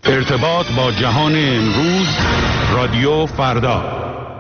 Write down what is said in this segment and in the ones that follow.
ارتباط با جهان امروز، رادیو فردا.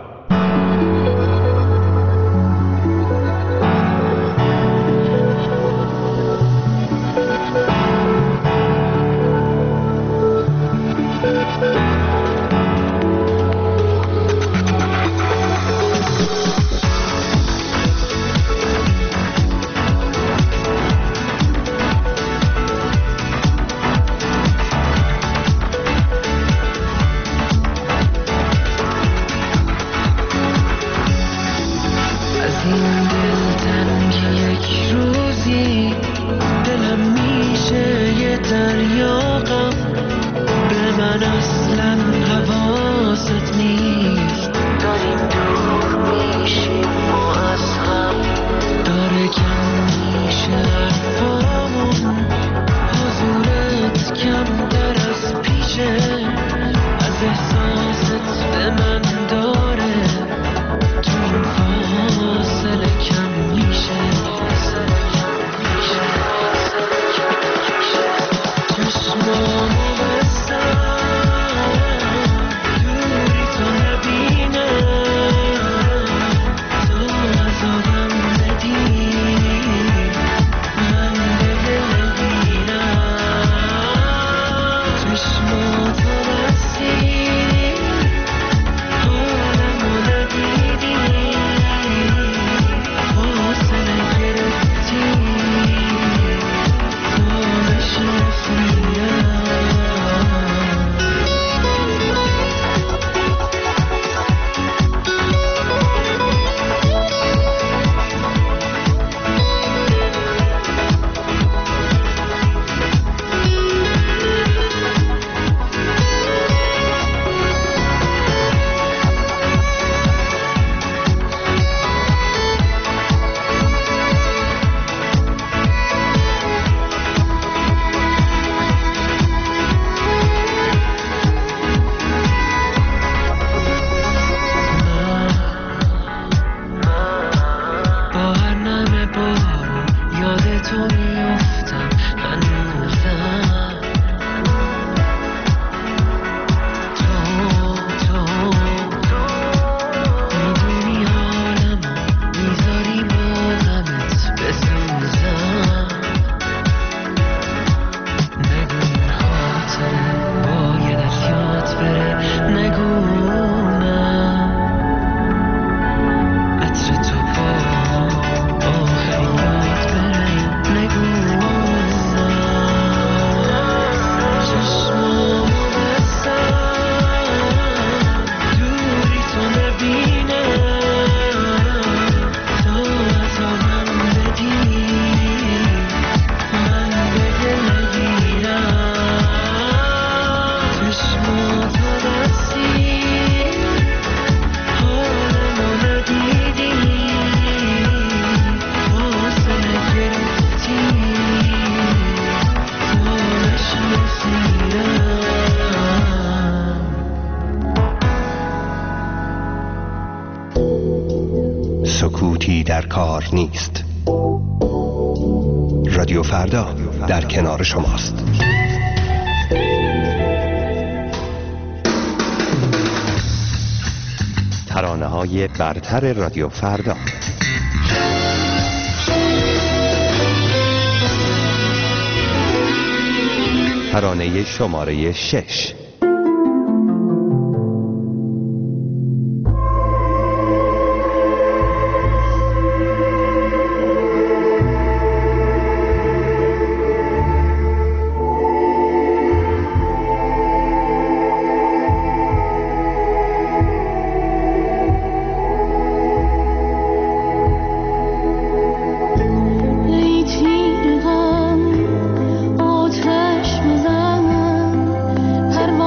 سکوتی در کار نیست. رادیو فردا در کنار شماست. ترانه‌های برتر رادیو فردا. ترانه شماره 6. آتش بزن، پرواز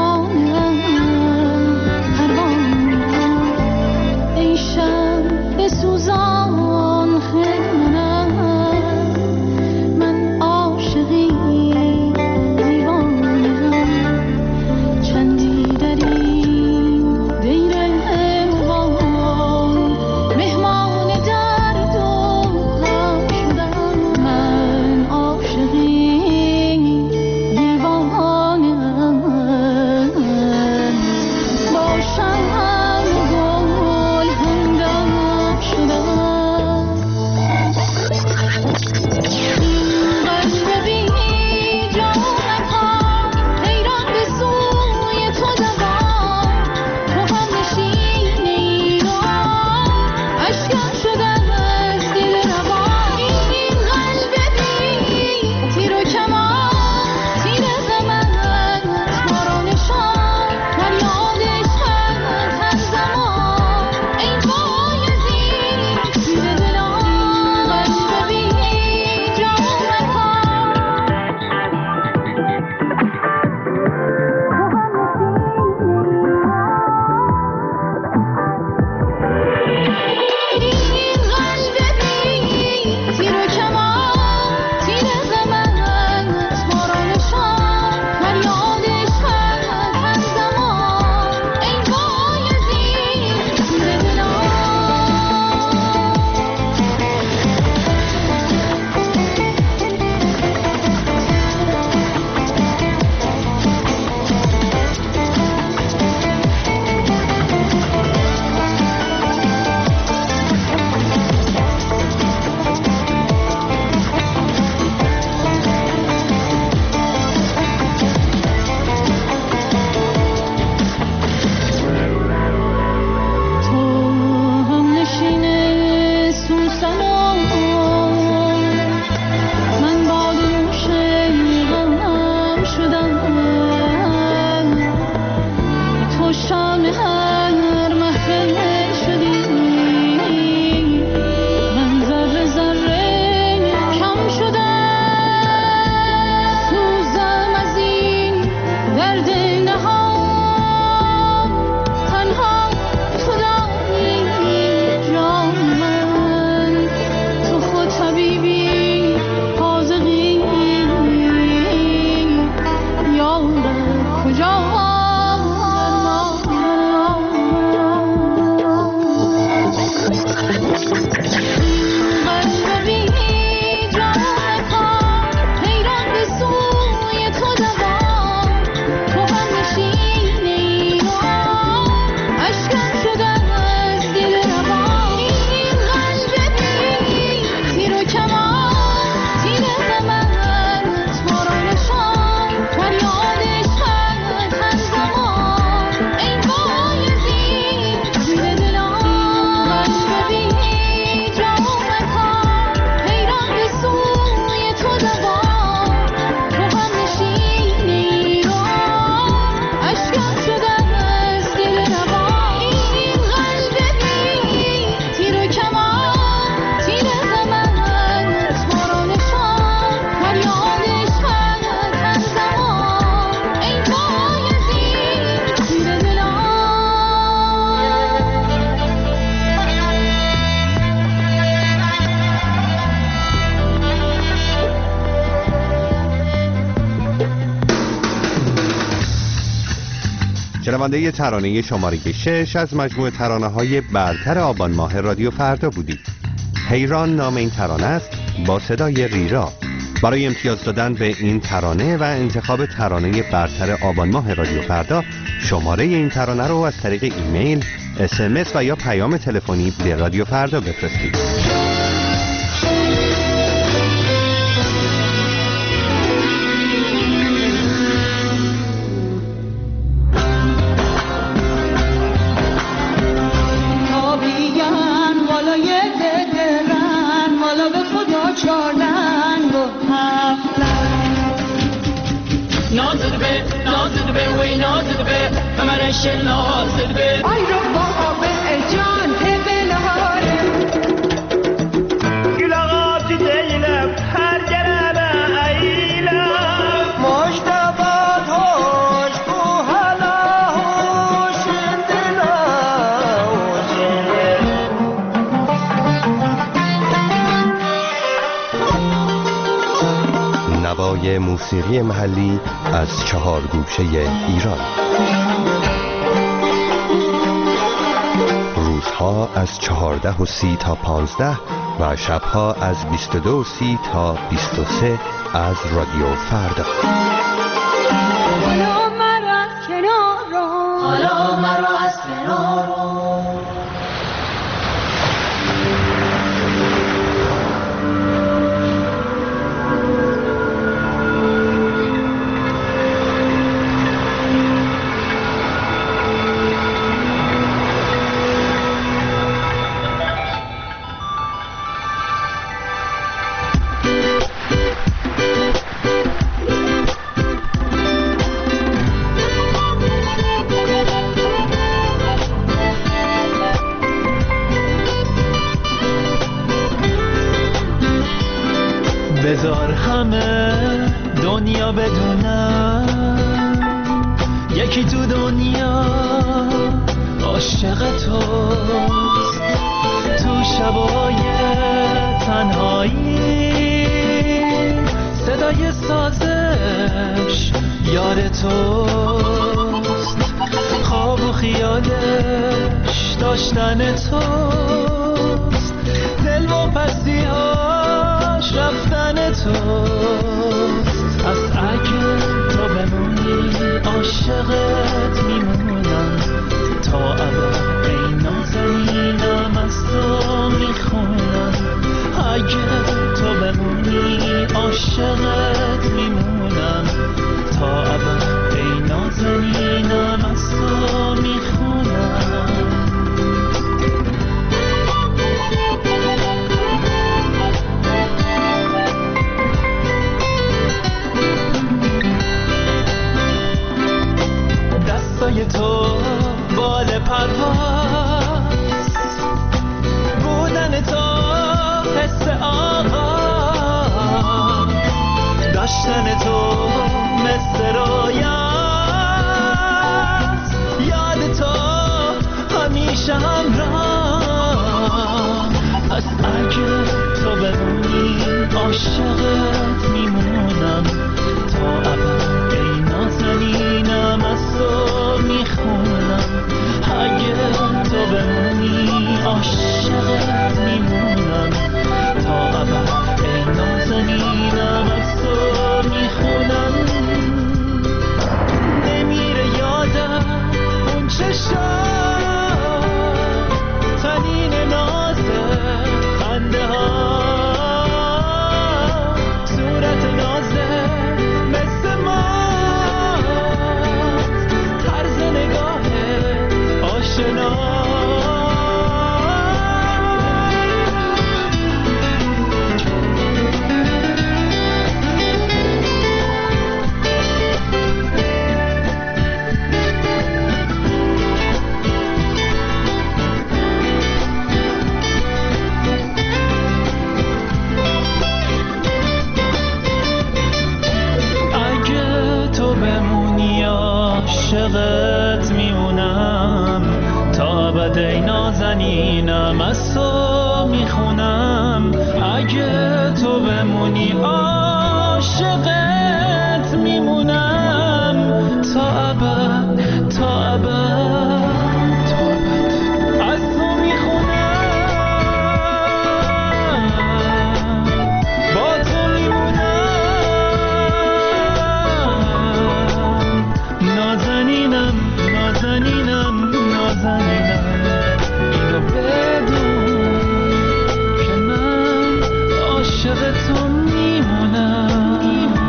شنونده ترانه شماره 6 از مجموعه ترانه‌های برتر آبان ماه رادیو فردا بودید. حیران نام این ترانه است با صدای ریرا. برای امتیاز دادن به این ترانه و انتخاب ترانه برتر آبان ماه رادیو فردا، شماره این ترانه رو از طریق ایمیل، SMS و یا پیام تلفنی به رادیو فردا بفرستید. نوای موسیقی محلی از 4 گوشه ایران. روزها از 14:30 تا 15 و شبها از 22:30 تا 23 از رادیو فردا. حالا مرا از کنار، حالا مرا از کنار. بذار همه دنیا بدونم یکی تو دنیا عاشق توست. تو شبای تنهایی صدای سازش یاد توست. خواب و خیالش داشتن توست. دل و پسی‌هاش رفتن توست. از اگه تو بمونی عاشقت میمونم تا ابد. ای نازنینم از تو میخونم. اگه تو بمونی عاشقت میمونم تا ابد. ای نازنینم از تو میخونم. دستای تو بال پرواز بودن تو حس آغاز. داشتن تو مثل رویاست. یاد تو همیشه همراه. از اگه تو بمونی عاشقت میمونم تا ابد. ای نازنینم از تو میخونم. اگه تو بمونی عاشقت میمونم تا ابد. ای نازنینم از تو میخونم. نمیره یادم اون چشم تنین نازه خنده ها. صورت نازه مثل ما. طرز نگاه آشنا. عاشقت میمونم تا ابد. ای نازنینم از تو میخونم. اگه تو بمونی عاشقت میمونم تا ابد. تا از تو میخونم، با تو میمونم. نازنینم نازنینم نازنینم، اینو بدون که من عاشق تو میمونم.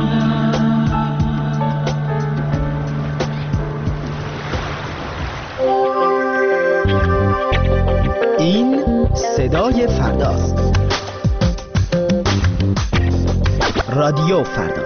این صدای فرداست. رادیو فردا.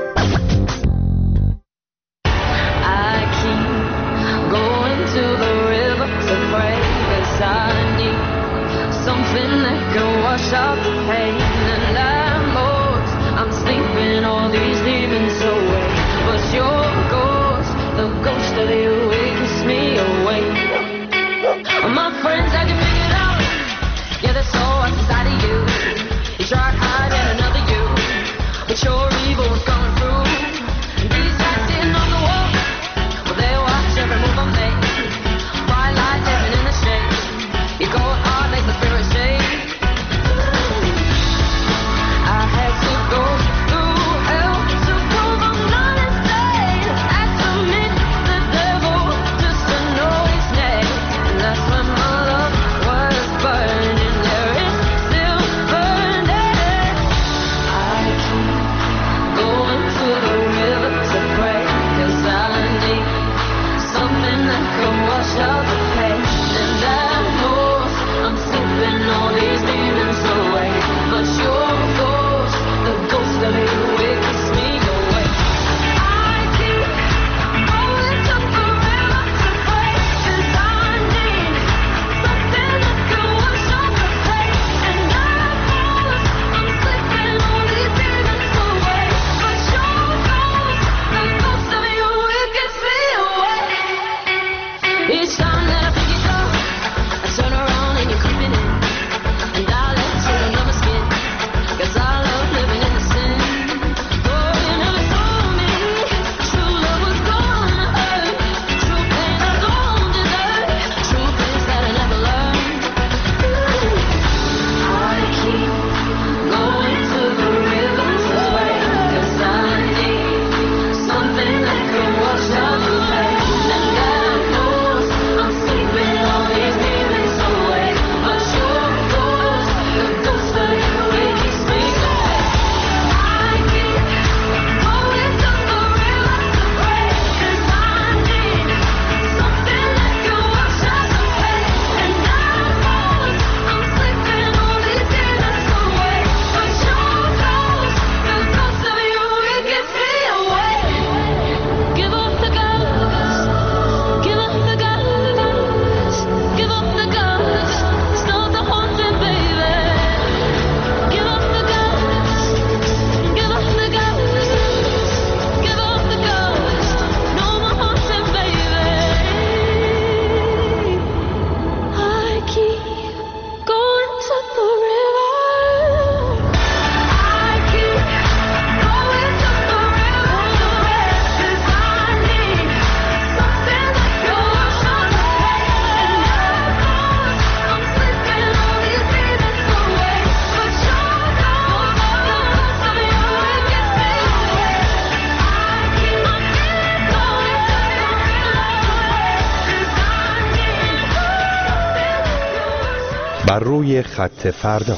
بر روی خط فردا.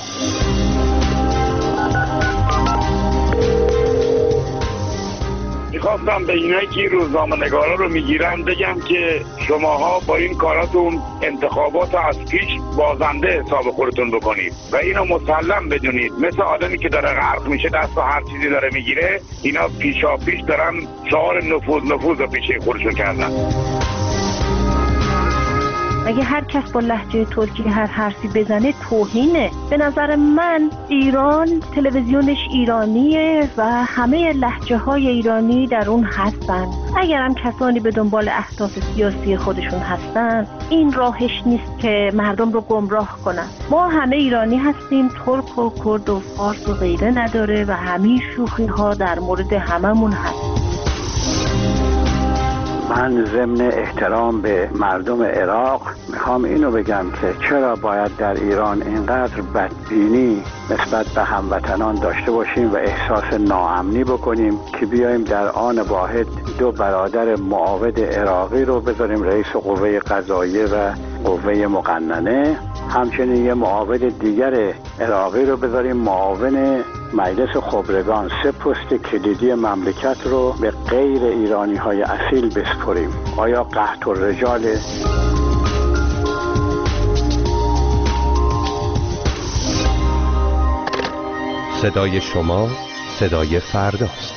میخواستم به اینایی که روزنامه‌نگارا رو میگیرن بگم که شماها با این کاراتون انتخابات از پیش بازنده حساب خودتون بکنید و اینو مسلم بدونید. مثل آدمی که داره غرق میشه دست و هر چیزی داره میگیره، اینا پیشا پیش دارن شعار نفوذ رو پیشه خودشون کردن. اگه هر کس با لهجه ترکی هر حرفی بزنه توهینه. به نظر من ایران تلویزیونش ایرانیه و همه لهجه های ایرانی در اون هستن. اگر هم کسانی به دنبال اهداف سیاسی خودشون هستن، این راهش نیست که مردم رو گمراه کنن. ما همه ایرانی هستیم، ترک و کرد و فارس و غیره نداره و همه شوخی ها در مورد هممون هست. من من ضمن احترام به مردم عراق میخوام اینو بگم که چرا باید در ایران اینقدر بدبینی نسبت به هموطنان داشته باشیم و احساس ناامنی بکنیم که بیایم در آن واحد دو برادر معاود عراقی رو بذاریم رئیس قوه قضاییه و قوه مقننه، همچنین یه معاود دیگر عراقی رو بذاریم معاون مجلس خبرگان. 3 پست کلیدی مملکت رو به غیر ایرانی های اصیل بسپریم. آیا قحط الرجال؟ صدای شما صدای فرداست.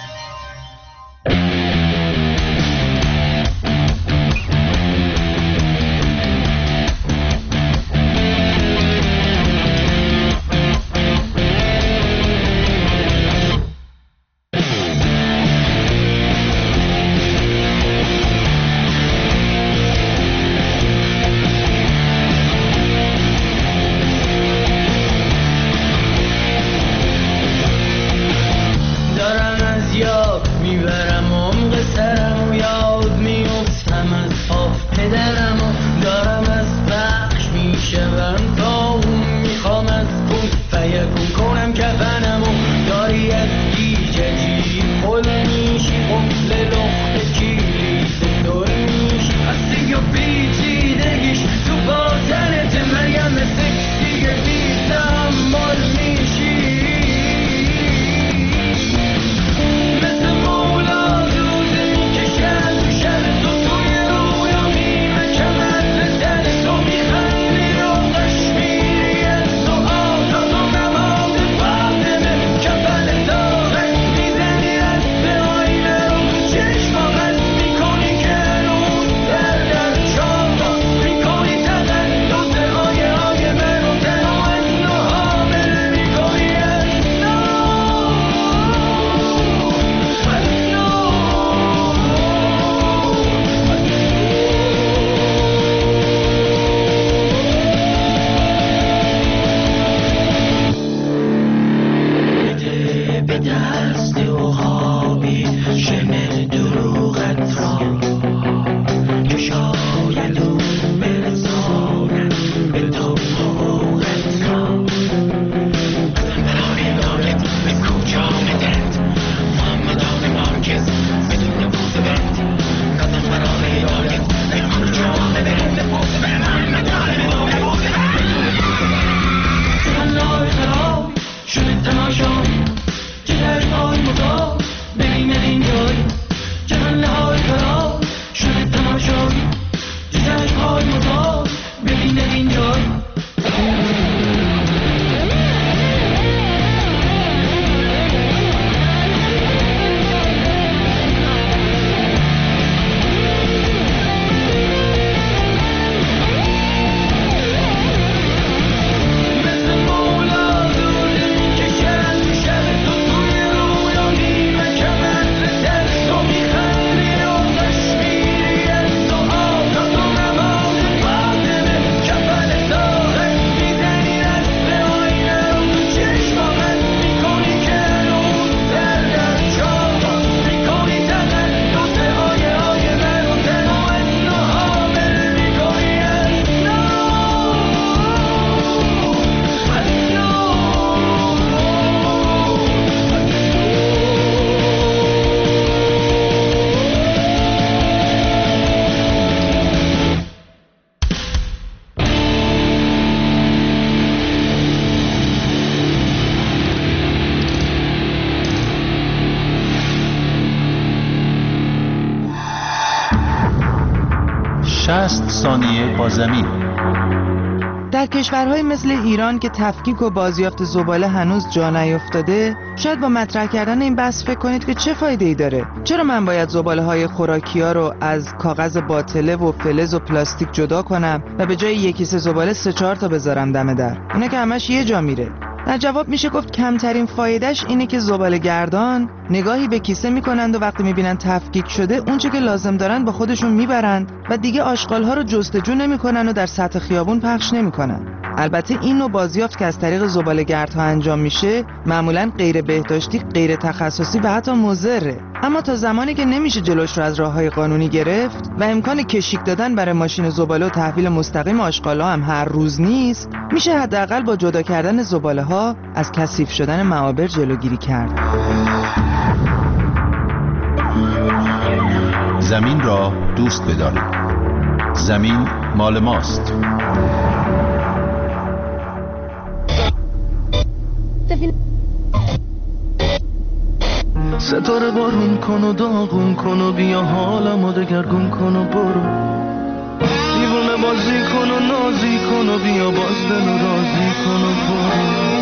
ثانیه با زمین. در کشورهای مثل ایران که تفکیک و بازیافت زباله هنوز جا نیفتاده، شاید با مطرح کردن این بحث فکر کنید که چه فایده‌ای داره؟ چرا من باید زباله‌های خوراکی‌ها رو از کاغذ باطله و فلز و پلاستیک جدا کنم و به جای یک کیسه زباله 3-4 تا بذارم دم در؟ اینا که همش یه جا میره. در جواب میشه گفت کمترین فایدهش اینه که زباله گردان نگاهی به کیسه میکنند و وقتی میبینن تفکیک شده اونچه که لازم دارن با خودشون میبرند و دیگه آشغالها رو جستجو نمیکنن و در سطح خیابون پخش نمیکنن. البته این نوع بازیافت که از طریق زباله‌گردها انجام میشه معمولاً غیر بهداشتی، غیر تخصصی و حتی مضره. اما تا زمانی که نمیشه جلوش رو از راههای قانونی گرفت و امکان کشیک دادن برای ماشین زباله و تحویل مستقیم آشغال‌ها هم هر روز نیست، میشه حداقل با جدا کردن زباله‌ها از کثیف شدن معابر جلوگیری کرد. زمین را دوست بدارید. زمین مال ماست. ستاره بارون کن و داغون کن و بیا حالمو دگرگون کن و برو، دیوونه بازی کن و نازی کن و بیا باز دلو راضی کن و برو.